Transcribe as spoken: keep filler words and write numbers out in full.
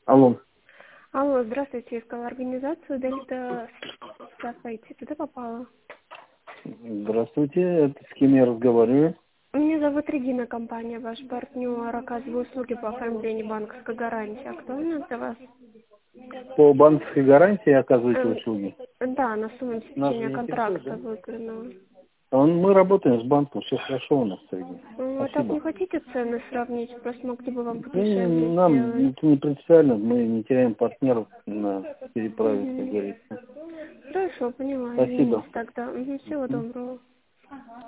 Алло. Алло, здравствуйте, искала организацию Дельта Сафейти. Туда попала. Здравствуйте, это с кем я разговариваю? Меня зовут Регина, компания ваш партнер. Оказываю услуги по оформлению банковской гарантии. Актуально для вас? По банковской гарантии оказываете Эм, услуги? да, на сумму Нас же обеспечения не интересует, контракта да? выигранного. Он- Мы работаем с банком, все хорошо у нас, Сергей. Ну, а так не Спасибо. хотите цены сравнить? Просто могли бы вам Ну, подешевле не- нам сделать. это не принципиально, мы не теряем партнеров на переправе, как Угу. говорится. Хорошо, поняла. Спасибо. Извините тогда. Угу, всего Мгм. доброго.